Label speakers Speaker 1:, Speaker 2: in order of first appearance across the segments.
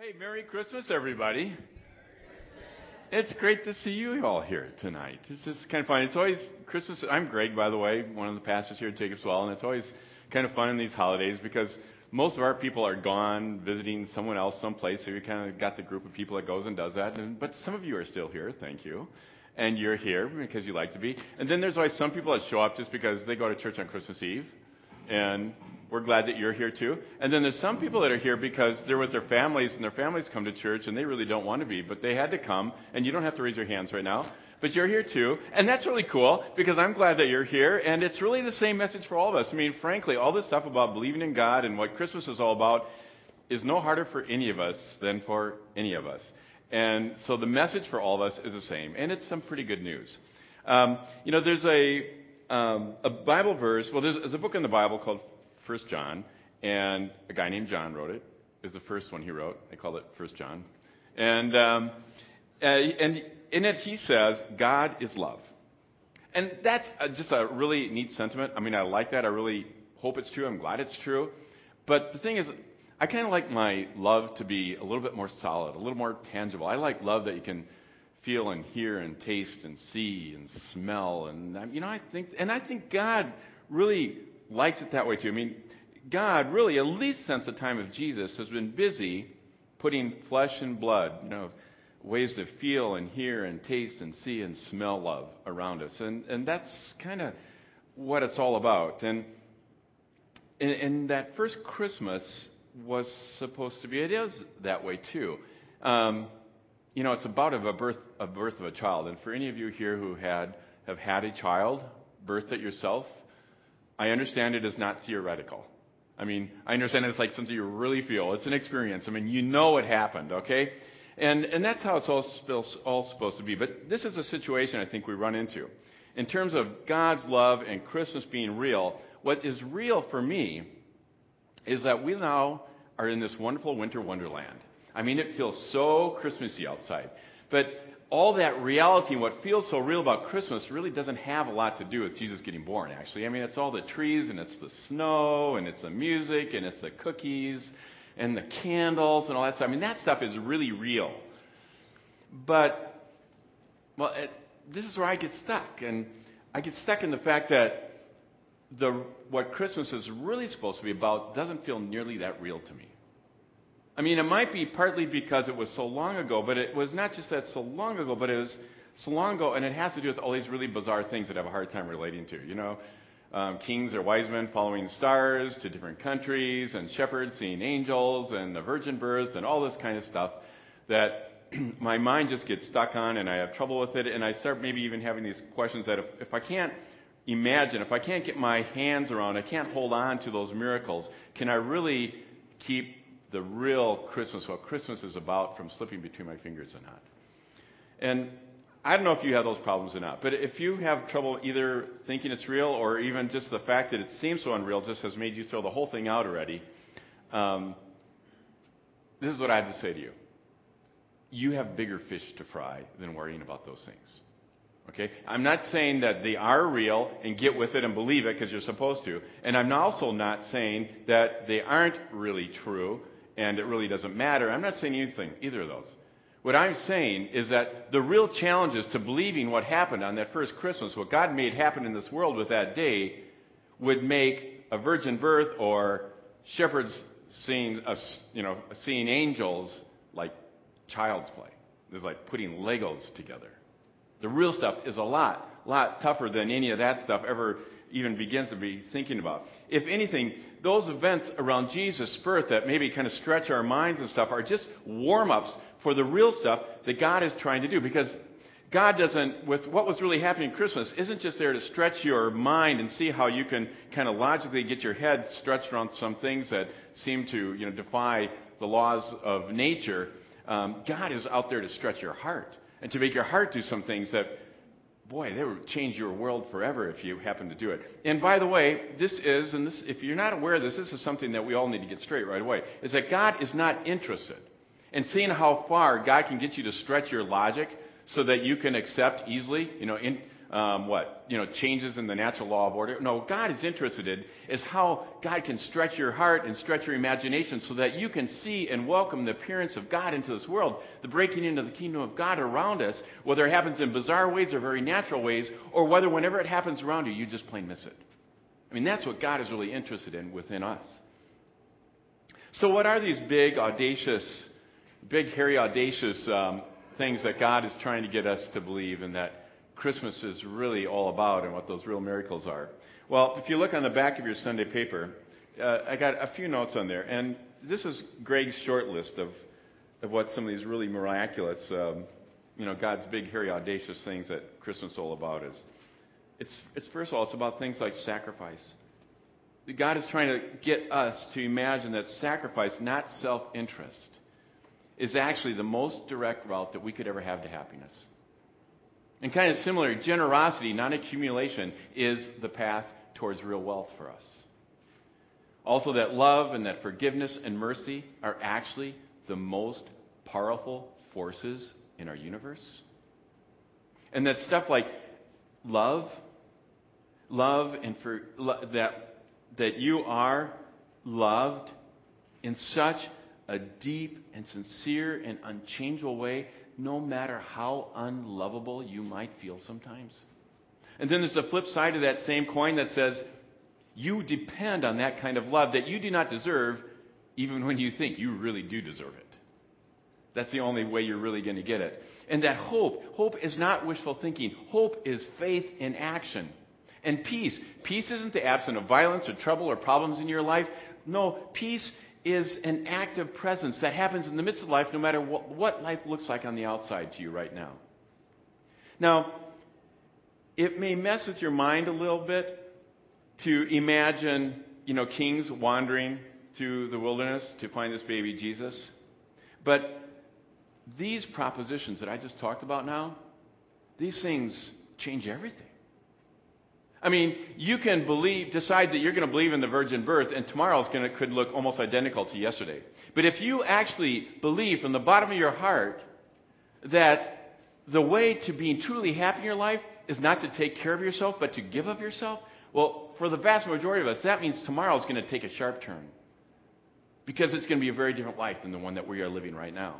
Speaker 1: Hey, Merry Christmas, everybody. It's great to see you all here tonight. It's just kind of fun. It's always Christmas. I'm Greg, by the way, one of the pastors here at Jacob's Well, and it's always kind of fun in these holidays because most of our people are gone visiting someone else someplace, so you kind of got the group of people that goes and does that. But some of you are still here, thank you. And you're here because you like to be. And then there's always some people that show up just because they go to church on Christmas Eve, and we're glad that you're here too. And then there's some people that are here because they're with their families and their families come to church and they really don't want to be, but they had to come. And you don't have to raise your hands right now, but you're here too. And that's really cool because I'm glad that you're here. And it's really the same message for all of us. I mean, frankly, all this stuff about believing in God and what Christmas is all about is no harder for any of us than for any of us. And so the message for all of us is the same. And it's some pretty good news. There's a Bible verse. Well, there's a book in the Bible called 1 John, and a guy named John wrote it. Is the first one he wrote. They call it 1 John. And in it he says, God is love. And that's just a really neat sentiment. I mean, I like that. I really hope it's true. I'm glad it's true. But the thing is, I kind of like my love to be a little bit more solid, a little more tangible. I like love that you can feel and hear and taste and see and smell. And, I think God really likes it that way too. I mean, God really, at least since the time of Jesus, has been busy putting flesh and blood, ways to feel and hear and taste and see and smell love around us. And that's kind of what it's all about. And that first Christmas was supposed to be, it is that way too. It's about a birth of a child. And for any of you here who have had a child, birthed it yourself, I understand it is not theoretical. I mean, I understand it's like something you really feel. It's an experience. I mean, it happened, okay? And that's how it's all supposed to be. But this is a situation I think we run into. In terms of God's love and Christmas being real, what is real for me is that we now are in this wonderful winter wonderland. I mean, it feels so Christmassy outside. But all that reality and what feels so real about Christmas really doesn't have a lot to do with Jesus getting born, actually. I mean, it's all the trees, and it's the snow, and it's the music, and it's the cookies, and the candles, and all that stuff. I mean, that stuff is really real. But, this is where I get stuck. And I get stuck in the fact that what Christmas is really supposed to be about doesn't feel nearly that real to me. I mean, it might be partly because it was so long ago, but it was not just that so long ago, but it was so long ago, and it has to do with all these really bizarre things that I have a hard time relating to. Kings or wise men following stars to different countries, and shepherds seeing angels, and the virgin birth, and all this kind of stuff that my mind just gets stuck on, and I have trouble with it, and I start maybe even having these questions that if I can't imagine, if I can't get my hands around, I can't hold on to those miracles, can I really keep the real Christmas, what Christmas is about, from slipping between my fingers or not? And I don't know if you have those problems or not, but if you have trouble either thinking it's real or even just the fact that it seems so unreal just has made you throw the whole thing out already, this is what I have to say to you. You have bigger fish to fry than worrying about those things. Okay? I'm not saying that they are real and get with it and believe it because you're supposed to. And I'm also not saying that they aren't really true and it really doesn't matter. I'm not saying either of those. What I'm saying is that the real challenges to believing what happened on that first Christmas, what God made happen in this world with that day, would make a virgin birth or shepherds seeing angels like child's play. It's like putting Legos together. The real stuff is a lot tougher than any of that stuff ever even begins to be thinking about. If anything, those events around Jesus' birth that maybe kind of stretch our minds and stuff are just warm-ups for the real stuff that God is trying to do. Because God doesn't, with what was really happening at Christmas, isn't just there to stretch your mind and see how you can kind of logically get your head stretched around some things that seem to, defy the laws of nature. God is out there to stretch your heart and to make your heart do some things that, boy, they would change your world forever if you happen to do it. And by the way, if you're not aware of this, this is something that we all need to get straight right away, is that God is not interested in seeing how far God can get you to stretch your logic so that you can accept easily, changes in the natural law of order. No, God is interested in is how God can stretch your heart and stretch your imagination so that you can see and welcome the appearance of God into this world, the breaking into the kingdom of God around us, whether it happens in bizarre ways or very natural ways, or whether whenever it happens around you, you just plain miss it. I mean, that's what God is really interested in within us. So what are these big, hairy, audacious things that God is trying to get us to believe and that Christmas is really all about and what those real miracles are? Well, if you look on the back of your Sunday paper, I got a few notes on there. And this is Greg's short list of what some of these really miraculous, God's big, hairy, audacious things that Christmas is all about is. It's first of all, it's about things like sacrifice. God is trying to get us to imagine that sacrifice, not self-interest, is actually the most direct route that we could ever have to happiness. And kind of similar, generosity, not accumulation, is the path towards real wealth for us. Also, that love and that forgiveness and mercy are actually the most powerful forces in our universe. And that stuff like love and that you are loved in such a deep and sincere and unchangeable way, no matter how unlovable you might feel sometimes. And then there's the flip side of that same coin that says you depend on that kind of love that you do not deserve, even when you think you really do deserve it. That's the only way you're really going to get it. And that hope is not wishful thinking. Hope is faith in action. And peace isn't the absence of violence or trouble or problems in your life. No, peace is an active presence that happens in the midst of life no matter what life looks like on the outside to you right now. Now, it may mess with your mind a little bit to imagine, kings wandering through the wilderness to find this baby Jesus. But these propositions that I just talked about now, these things change everything. I mean, you can decide that you're going to believe in the virgin birth, and tomorrow's could look almost identical to yesterday. But if you actually believe from the bottom of your heart that the way to being truly happy in your life is not to take care of yourself, but to give of yourself, well, for the vast majority of us, that means tomorrow's going to take a sharp turn. Because it's going to be a very different life than the one that we are living right now.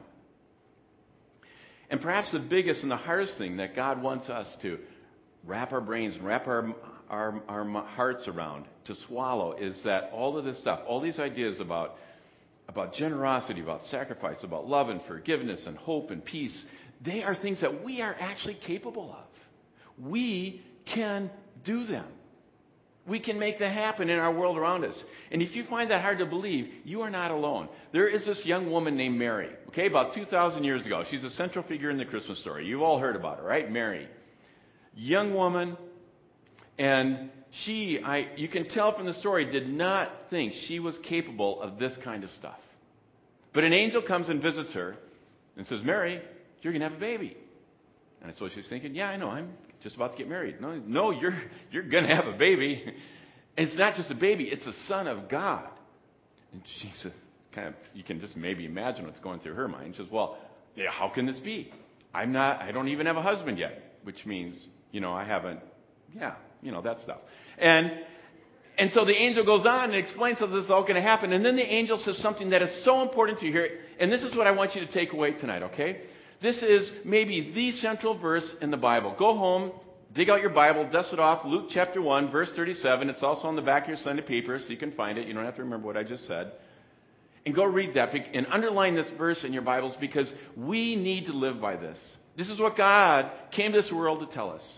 Speaker 1: And perhaps the biggest and the hardest thing that God wants us to wrap our brains and wrap our hearts around, to swallow, is that all of this stuff, all these ideas about generosity, about sacrifice, about love and forgiveness and hope and peace, they are things that we are actually capable of. We can do them. We can make that happen in our world around us. And if you find that hard to believe, you are not alone. There is this young woman named Mary, about 2,000 years ago. She's a central figure in the Christmas story. You've all heard about her, right? Mary. Young woman, and you can tell from the story, did not think she was capable of this kind of stuff. But an angel comes and visits her and says, Mary, you're going to have a baby. And so she's thinking, yeah, I know, I'm just about to get married. No, you're going to have a baby. And it's not just a baby, it's the Son of God. And she says, you can just maybe imagine what's going through her mind. She says, well, yeah, how can this be? I don't even have a husband yet, which means, I haven't, that stuff. And so the angel goes on and explains how this is all going to happen. And then the angel says something that is so important to you here. And this is what I want you to take away tonight, okay? This is maybe the central verse in the Bible. Go home, dig out your Bible, dust it off. Luke chapter 1, verse 37. It's also on the back of your Sunday paper, so you can find it. You don't have to remember what I just said. And go read that and underline this verse in your Bibles, because we need to live by this. This is what God came to this world to tell us.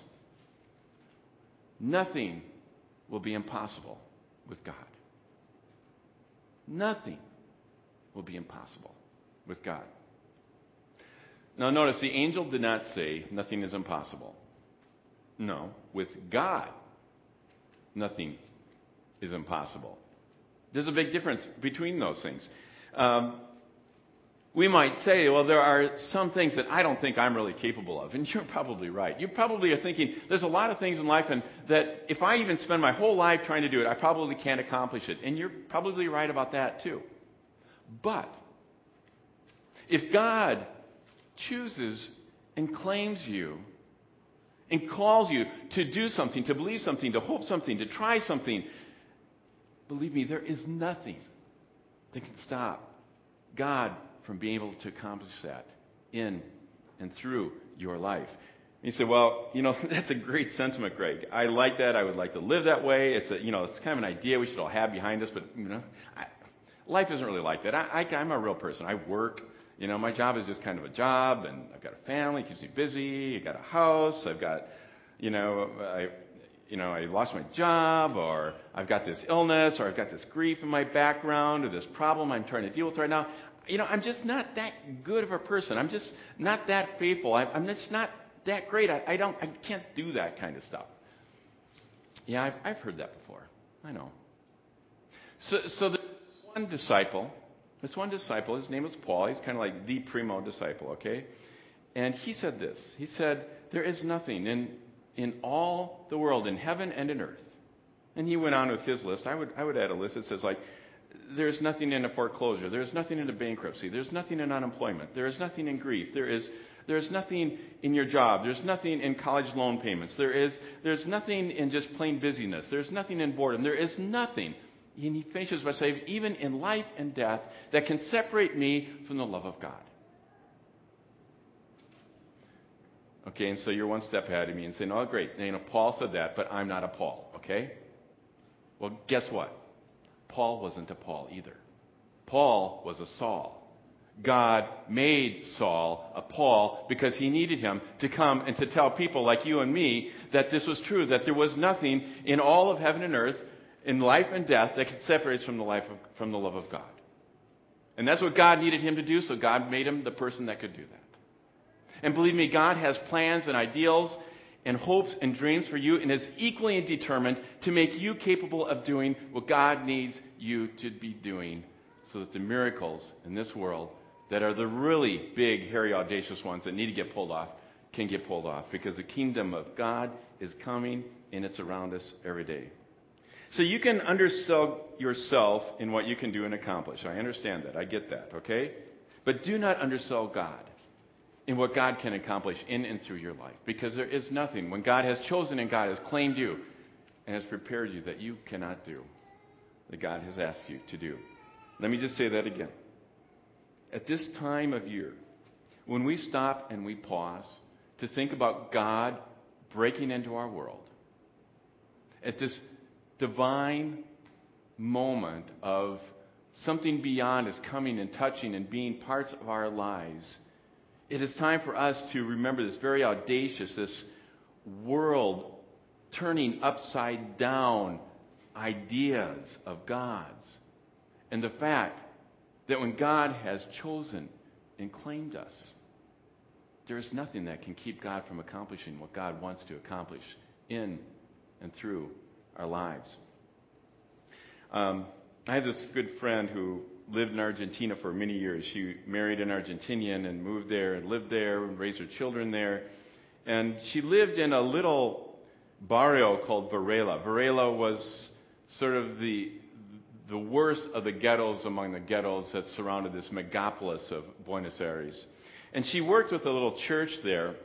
Speaker 1: Nothing will be impossible with God. Nothing will be impossible with God. Now notice, the angel did not say nothing is impossible. No, with God, nothing is impossible. There's a big difference between those things. We might say, well, there are some things that I don't think I'm really capable of. And you're probably right. You probably are thinking, there's a lot of things in life and that if I even spend my whole life trying to do it, I probably can't accomplish it. And you're probably right about that too. But if God chooses and claims you and calls you to do something, to believe something, to hope something, to try something, believe me, there is nothing that can stop God from being able to accomplish that in and through your life. And you say, well, that's a great sentiment, Greg. I like that. I would like to live that way. It's it's kind of an idea we should all have behind us, but life isn't really like that. I'm a real person. I work. My job is just kind of a job, and I've got a family, keeps me busy. I got a house. I've got, I lost my job, or I've got this illness, or I've got this grief in my background, or this problem I'm trying to deal with right now. I'm just not that good of a person. I'm just not that faithful. I'm just not that great. I can't do that kind of stuff. Yeah, I've heard that before. I know. So this one disciple, his name was Paul. He's kind of like the primo disciple, okay? And he said this. He said, there is nothing in all the world, in heaven and in earth. And he went on with his list. I would add a list that says, like, there's nothing in a foreclosure. There's nothing in a bankruptcy. There's nothing in unemployment. There is nothing in grief. There's nothing in your job. There's nothing in college loan payments. There's nothing in just plain busyness. There's nothing in boredom. There is nothing. And he finishes by saying, even in life and death, that can separate me from the love of God. Okay, and so you're one step ahead of me and saying, oh, great. Paul said that, but I'm not a Paul, okay? Well, guess what? Paul wasn't a Paul either. Paul was a Saul. God made Saul a Paul because he needed him to come and to tell people like you and me that this was true, that there was nothing in all of heaven and earth, in life and death, that could separate us from the love of God. And that's what God needed him to do, so God made him the person that could do that. And believe me, God has plans and ideals and hopes and dreams for you, and is equally determined to make you capable of doing what God needs you to be doing, so that the miracles in this world that are the really big, hairy, audacious ones that need to get pulled off can get pulled off, because the kingdom of God is coming and it's around us every day. So you can undersell yourself in what you can do and accomplish. I understand that. I get that, okay? But do not undersell God in what God can accomplish in and through your life. Because there is nothing, when God has chosen and God has claimed you and has prepared you, that you cannot do, that God has asked you to do. Let me just say that again. At this time of year, when we stop and we pause to think about God breaking into our world, at this divine moment of something beyond is coming and touching and being parts of our lives, it is time for us to remember this very audacious, this world turning upside down ideas of God's. And the fact that when God has chosen and claimed us, there is nothing that can keep God from accomplishing what God wants to accomplish in and through our lives. I have this good friend who lived in Argentina for many years. She married an Argentinian and moved there and lived there and raised her children there. And she lived in a little barrio called Varela. Varela was sort of the worst of the ghettos among the ghettos that surrounded this megapolis of Buenos Aires. And she worked with a little church there,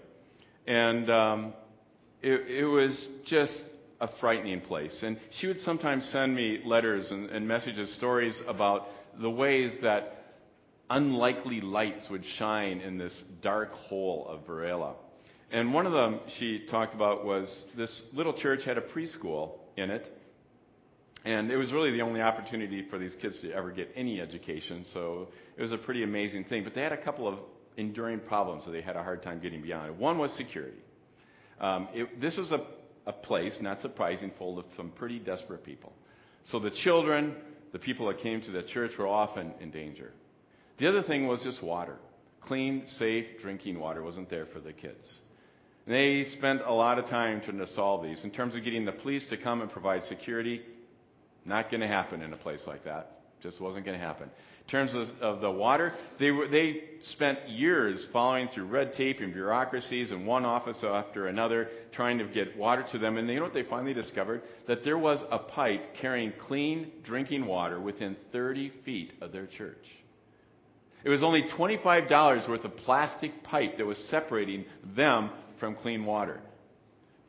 Speaker 1: and it was just a frightening place. And she would sometimes send me letters and messages, stories about the ways that unlikely lights would shine in this dark hole of Varela. And one of them she talked about was this little church had a preschool in it, and it was really the only opportunity for these kids to ever get any education, so it was a pretty amazing thing. But they had a couple of enduring problems that they had a hard time getting beyond. One was security. This was a place, not surprising, full of some pretty desperate people. So the children, the people that came to the church, were often in danger. The other thing was just water. Clean, safe drinking water wasn't there for the kids. And they spent a lot of time trying to solve these. In terms of getting the police to come and provide security, not going to happen in a place like that. Just wasn't going to happen. In terms of the water, they spent years following through red tape and bureaucracies and one office after another trying to get water to them. And you know what they finally discovered? That there was a pipe carrying clean drinking water within 30 feet of their church. It was only $25 worth of plastic pipe that was separating them from clean water.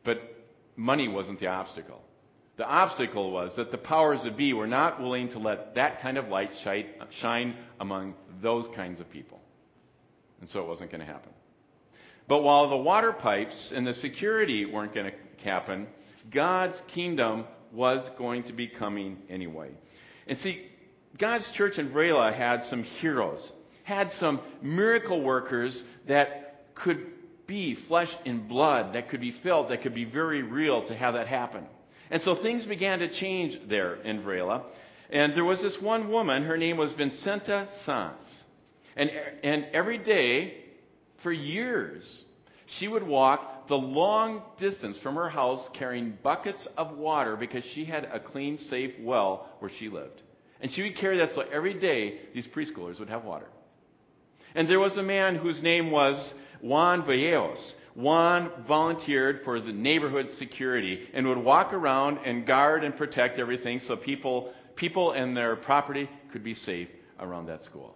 Speaker 1: But money wasn't the obstacle. The obstacle was that the powers that be were not willing to let that kind of light shine among those kinds of people. And so it wasn't going to happen. But while the water pipes and the security weren't going to happen, God's kingdom was going to be coming anyway. And see, God's church in Vrela had some heroes, had some miracle workers that could be flesh and blood, that could be felt, that could be very real to have that happen. And so things began to change there in Vrela. And there was this one woman, her name was Vincenta Sanz. And every day, for years, she would walk the long distance from her house carrying buckets of water because she had a clean, safe well where she lived. And she would carry that so every day these preschoolers would have water. And there was a man whose name was Juan Vallejos. Juan volunteered for the neighborhood security and would walk around and guard and protect everything so people and their property could be safe around that school.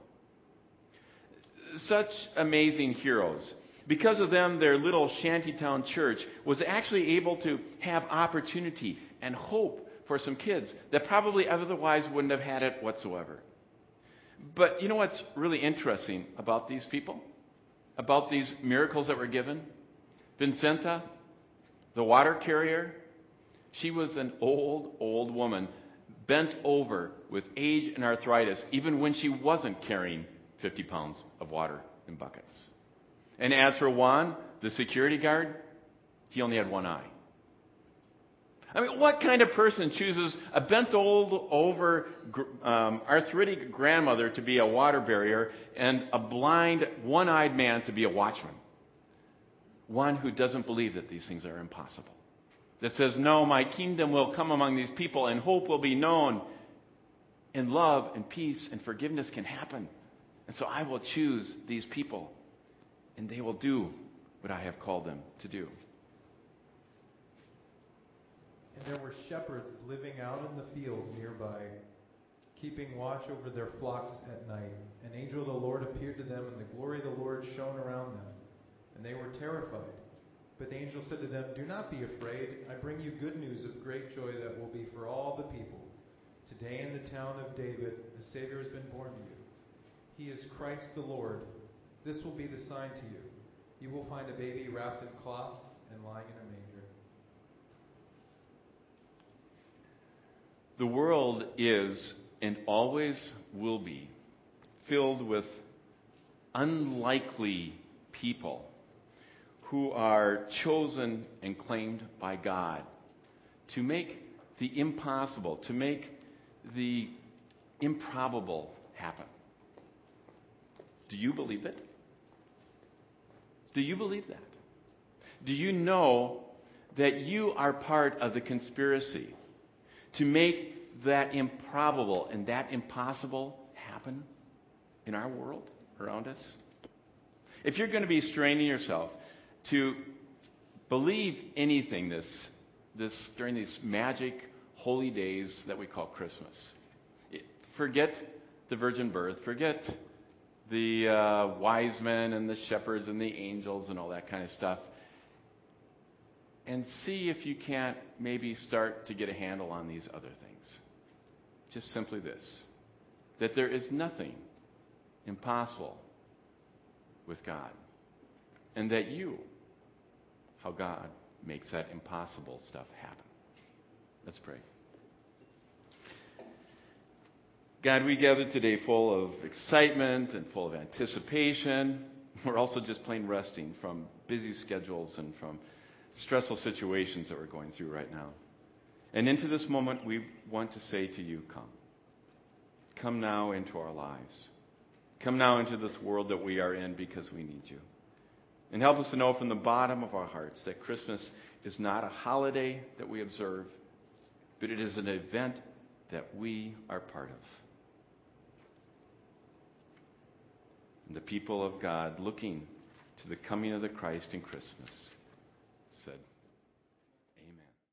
Speaker 1: Such amazing heroes. Because of them, their little shantytown church was actually able to have opportunity and hope for some kids that probably otherwise wouldn't have had it whatsoever. But you know what's really interesting about these people? About these miracles that were given? Vincenta, the water carrier, she was an old woman, bent over with age and arthritis, even when she wasn't carrying 50 pounds of water in buckets. And as for Juan, the security guard, he only had one eye. I mean, what kind of person chooses a bent over arthritic grandmother to be a water barrier and a blind, one-eyed man to be a watchman? One who doesn't believe that these things are impossible. That says, no, my kingdom will come among these people and hope will be known. And love and peace and forgiveness can happen. And so I will choose these people. And they will do what I have called them to do.
Speaker 2: And there were shepherds living out in the fields nearby, keeping watch over their flocks at night. An angel of the Lord appeared to them, and the glory of the Lord shone around them. And they were terrified. But the angel said to them, "Do not be afraid. I bring you good news of great joy that will be for all the people. Today in the town of David, a Savior has been born to you. He is Christ the Lord. This will be the sign to you. You will find a baby wrapped in cloths and lying in a manger."
Speaker 1: The world is and always will be filled with unlikely people who are chosen and claimed by God to make the impossible, to make the improbable happen. Do you believe it? Do you believe that? Do you know that you are part of the conspiracy to make that improbable and that impossible happen in our world around us? If you're going to be straining yourself to believe anything this during these magic holy days that we call Christmas, forget the virgin birth, forget the wise men and the shepherds and the angels and all that kind of stuff, and see if you can't maybe start to get a handle on these other things. Just simply this, that there is nothing impossible with God, and that how God makes that impossible stuff happen. Let's pray. God, we gather today full of excitement and full of anticipation. We're also just plain resting from busy schedules and from stressful situations that we're going through right now. And into this moment, we want to say to you, come. Come now into our lives. Come now into this world that we are in because we need you. And help us to know from the bottom of our hearts that Christmas is not a holiday that we observe, but it is an event that we are part of. And the people of God looking to the coming of the Christ in Christmas said,